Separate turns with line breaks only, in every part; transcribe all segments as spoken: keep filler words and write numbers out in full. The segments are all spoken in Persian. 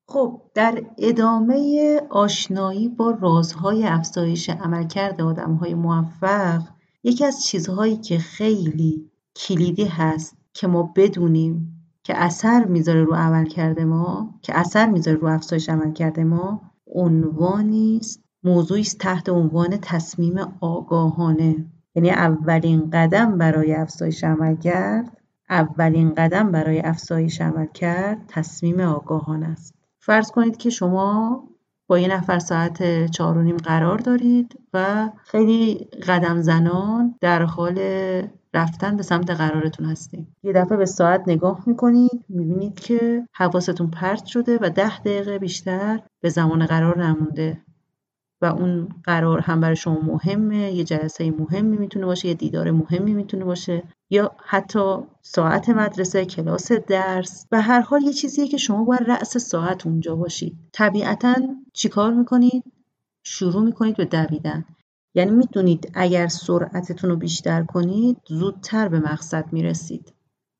خب در ادامه آشنایی با رازهای افزایش عملکرد آدم‌های موفق، یکی از چیزهایی که خیلی کلیدی هست که ما بدونیم که اثر میذاره رو عملکرد ما، که اثر میذاره رو افزایش عملکرد ما، عنوانی است، موضوعی است تحت عنوان تصمیم آگاهانه. یعنی اولین قدم برای افزایش عملکرد، اولین قدم برای افزایش عملکرد تصمیم آگاهانه است. فرض کنید که شما با یه نفر ساعت چهار و نیم قرار دارید و خیلی قدم زنان در حال رفتن به سمت قرارتون هستید. یه دفعه به ساعت نگاه میکنید، میبینید که حواستون پرت شده و ده دقیقه بیشتر به زمان قرار نمونده و اون قرار هم برای شما مهمه، یه جلسه مهمی میتونه باشه، یه دیدار مهمی میتونه باشه، یا حتی ساعت مدرسه، کلاس درس. به هر حال یه چیزیه که شما باید رأس ساعت اونجا باشید. طبیعتاً چیکار میکنید؟ شروع میکنید به دویدن. یعنی میدونید اگر سرعتتون رو بیشتر کنید زودتر به مقصد میرسید.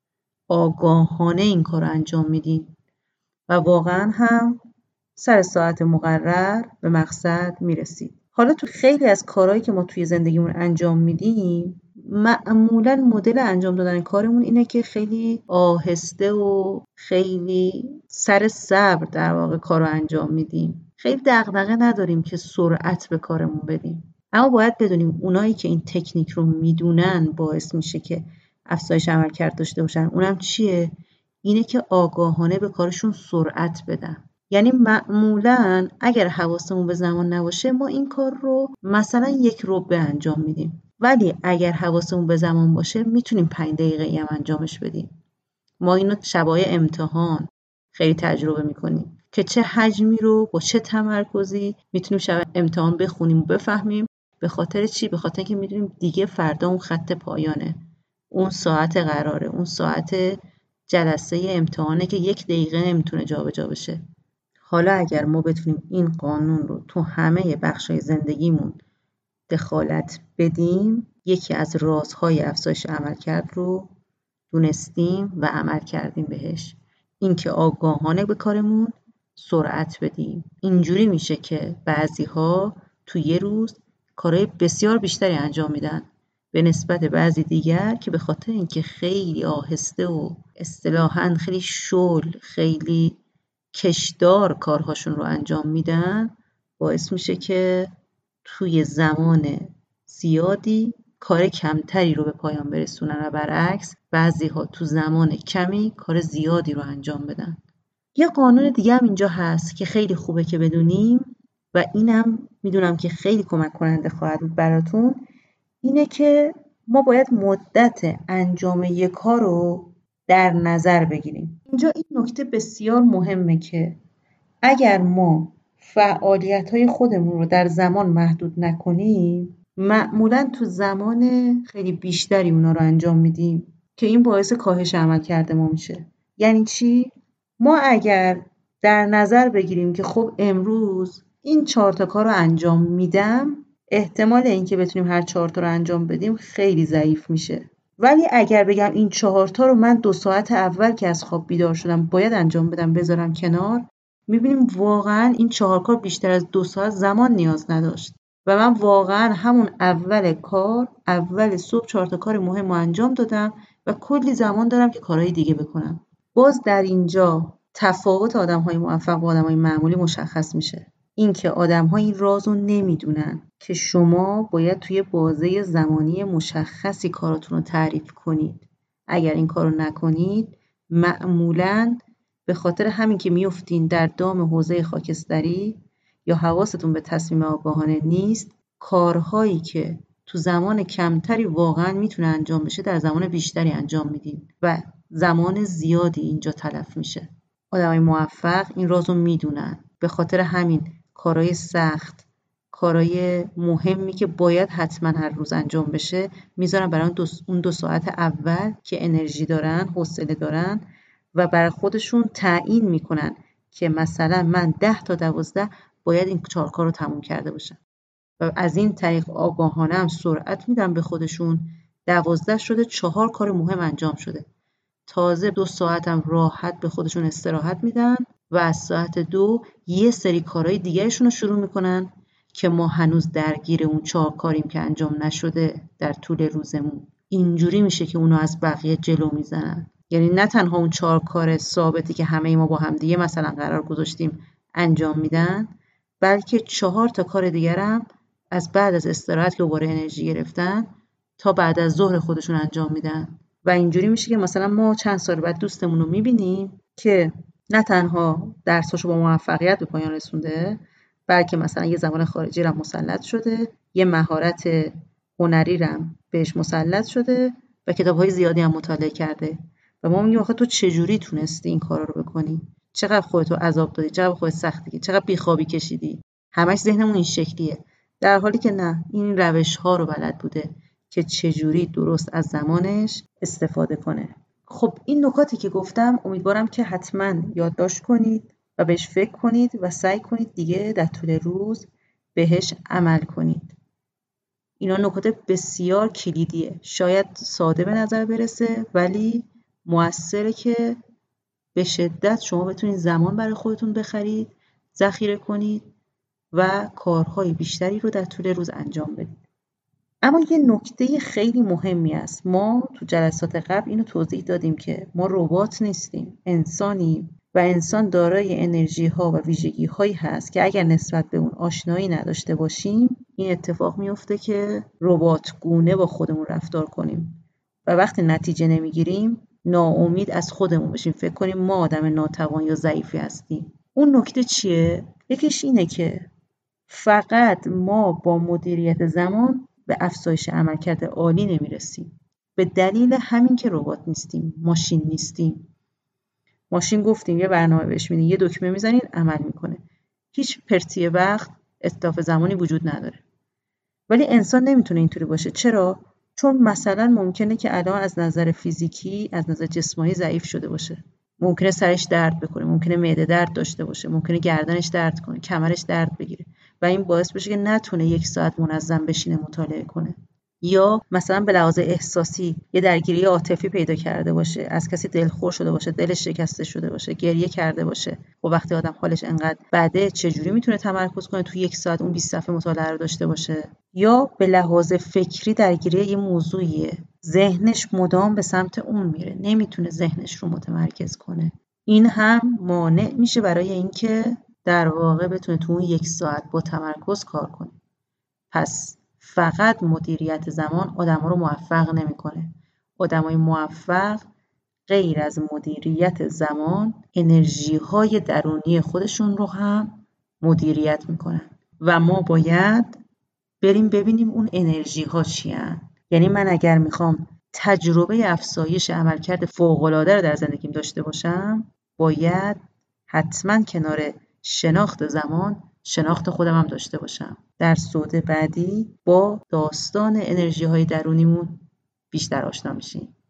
آگاهانه این کار رو انجام میدین و واقعاً هم سر ساعت مقرر به مقصد میرسید. حالا تو خیلی از کارهایی که ما توی زندگیمون انجام میدیم، معمولاً مدل انجام دادن کارمون اینه که خیلی آهسته و خیلی سر صبر در واقع کار رو انجام میدیم. خیلی دغدغه نداریم که سرعت به کارمون بدیم. اما باید بدونیم اونایی که این تکنیک رو میدونن باعث میشه که افزایش عملکرد داشته باشن. اونم چیه؟ اینه که آگاهانه به کارشون سرعت بدن. یعنی معمولاً اگر حواسمون به زمان نباشه ما این کار رو مثلا یک ربع انجام میدیم، ولی اگر حواسمون به زمان باشه میتونیم پنج دقیقه هم انجامش بدیم. ما اینو شبای امتحان خیلی تجربه میکنیم که چه حجمی رو با چه تمرکزی میتونیم شب امتحان بخونیم و بفهمیم. به خاطر چی؟ به خاطر اینکه میدونیم دیگه فردا اون خط پایانه، اون ساعت قراره، اون ساعت جلسه امتحانه که یک دقیقه نمیتونه جابجا بشه. حالا اگر ما بتونیم این قانون رو تو همه بخش‌های زندگیمون دخالت بدیم، یکی از رازهای افزایش عملکرد رو دونستیم و عمل کردیم بهش. اینکه آگاهانه به کارمون سرعت بدیم. اینجوری میشه که بعضی‌ها تو یه روز کارهای بسیار بیشتری انجام میدن به نسبت بعضی دیگر که به خاطر اینکه خیلی آهسته و اصطلاحاً خیلی شل، خیلی کشدار کارهاشون رو انجام میدن، باعث میشه که توی زمان زیادی کار کمتری رو به پایان برسونن و برعکس بعضی‌ها تو زمان کمی کار زیادی رو انجام بدن. یه قانون دیگه هم اینجا هست که خیلی خوبه که بدونیم و اینم میدونم که خیلی کمک کننده خواهد بود براتون. اینه که ما باید مدت انجام یک کار رو در نظر بگیریم. اینجا این نکته بسیار مهمه که اگر ما فعالیت‌های خودمون رو در زمان محدود نکنیم، معمولاً تو زمان خیلی بیشتری اونا رو انجام میدیم که این باعث کاهش عملکرد ما میشه. یعنی چی؟ ما اگر در نظر بگیریم که خب امروز این چهار تا کار رو انجام میدم، احتمال اینکه بتونیم هر چهار تا رو انجام بدیم خیلی ضعیف میشه. ولی اگر بگم این چهار تا رو من دو ساعت اول که از خواب بیدار شدم باید انجام بدم، بذارم کنار، میبینیم واقعاً این چهار کار بیشتر از دو ساعت زمان نیاز نداشت و من واقعاً همون اول کار، اول صبح چهار تا کار مهم رو انجام دادم و کلی زمان دارم که کارهای دیگه بکنم. باز در اینجا تفاوت آدم‌های موفق با آدم‌های معمولی مشخص میشه. اینکه آدم‌ها این راز رو نمیدونن که شما باید توی بازه زمانی مشخصی کاراتون رو تعریف کنید. اگر این کار رو نکنید معمولاً به خاطر همین که میافتین در دام حوزه خاکستری یا حواستون به تصمیم آگاهانه نیست، کارهایی که تو زمان کمتری واقعاً میتونه انجام بشه در زمان بیشتری انجام میدین و زمان زیادی اینجا تلف میشه. آدمای موفق این رازو میدونن. به خاطر همین کارهای سخت، کارهای مهمی که باید حتما هر روز انجام بشه میذارن برای اون دو, اون دو ساعت اول که انرژی دارن، حوصله دارن و برای خودشون تعیین میکنن که مثلا من ده تا دوازده باید این چهار کار رو تموم کرده باشم و از این طریق آگاهانه هم سرعت میدن به خودشون. دوازده شده، چهار کار مهم انجام شده، تازه دو ساعت هم راحت به خودشون استراحت میدن و از ساعت دو یه سری کارهای دیگرشون رو شروع میکنن که ما هنوز درگیر اون چهار کاریم که انجام نشده در طول روزمون. اینجوری میشه که اونو از بقیه جلو میزنن. یعنی نه تنها اون چهار کار ثابتی که همه ما با هم دیگه مثلا قرار گذاشتیم انجام میدن، بلکه چهار تا کار دیگر هم از بعد از استراحت که دوباره انرژی گرفتن تا بعد از ظهر خودشون انجام میدن. و اینجوری میشه که مثلا ما چند سال بعد دوستمون رو میبینیم که نه تنها درساشو با موفقیت به پایان رسونده، بلکه مثلا یه زبان خارجی رو مسلط شده، یه مهارت هنری رو بهش مسلط شده و کتاب‌های زیادی هم مطالعه کرده. و ما میگیم آخه تو چجوری تونستی این کارا رو بکنی؟ چقدر خودتو عذاب دادی؟ چقدر خودت سختی کشیدی؟ چقدر بیخوابی کشیدی؟ همش ذهنمون این شکلیه. در حالی که نه، این روش‌ها رو بلد بوده که چجوری درست از زمانش استفاده کنه. خب این نکاتی که گفتم امیدوارم که حتما یادداشت کنید و بهش فکر کنید و سعی کنید دیگه در طول روز بهش عمل کنید. اینا نکات بسیار کلیدیه. شاید ساده به نظر برسه ولی موثره که به شدت شما بتونید زمان برای خودتون بخرید، ذخیره کنید و کارهای بیشتری رو در طول روز انجام بدید. اما یه نکته خیلی مهمی است. ما تو جلسات قبل اینو توضیح دادیم که ما ربات نیستیم، انسانیم و انسان دارای انرژی ها و ویژگی هایی هست که اگر نسبت به اون آشنایی نداشته باشیم این اتفاق میفته که ربات گونه با خودمون رفتار کنیم و وقتی نتیجه نمیگیریم ناامید از خودمون بشیم، فکر کنیم ما آدم ناتوان یا ضعیفی هستیم. اون نکته چیه؟ یکیش اینه که فقط ما با مدیریت زمان به افزایش عملکرد عالی نمیرسیم. به دلیل همین که ربات نیستیم، ماشین نیستیم. ماشین گفتیم یه برنامه بهش میدین، یه دکمه میزنین عمل میکنه. هیچ پرتی وقت، اتلاف زمانی وجود نداره. ولی انسان نمیتونه اینطوری باشه. چرا؟ چون مثلا ممکنه که الان از نظر فیزیکی، از نظر جسمانی ضعیف شده باشه. ممکنه سرش درد بکنه، ممکنه معده درد داشته باشه، ممکنه گردنش درد کنه، کمرش درد بگیره و این باعث بشه که نتونه یک ساعت منظم بشینه مطالعه کنه. یا مثلا به لحاظ احساسی یه درگیری عاطفی پیدا کرده باشه، از کسی دلخور شده باشه، دلش شکسته شده باشه، گریه کرده باشه. و وقتی آدم حالش انقدر بده چجوری میتونه تمرکز کنه تو یک ساعت اون بیست صفحه مطالعه رو داشته باشه؟ یا به لحاظ فکری درگیری یه موضوعیه، ذهنش مدام به سمت اون میره، نمیتونه ذهنش رو متمرکز کنه. این هم مانع میشه برای اینکه در واقع بتونه تو اون یک ساعت با تمرکز کار کنه. پس فقط مدیریت زمان آدم‌ها رو موفق نمی‌کنه. آدمای موفق غیر از مدیریت زمان انرژی‌های درونی خودشون رو هم مدیریت می‌کنن و ما باید بریم ببینیم اون انرژی‌ها چی هن. یعنی من اگر میخوام تجربه افزایش عملکرد فوق‌العاده رو در زندگیم داشته باشم باید حتما کنار شناخت زمان شناخت خودم هم داشته باشم. در سود بعدی با داستان انرژی های درونیمون بیشتر آشنا میشیم.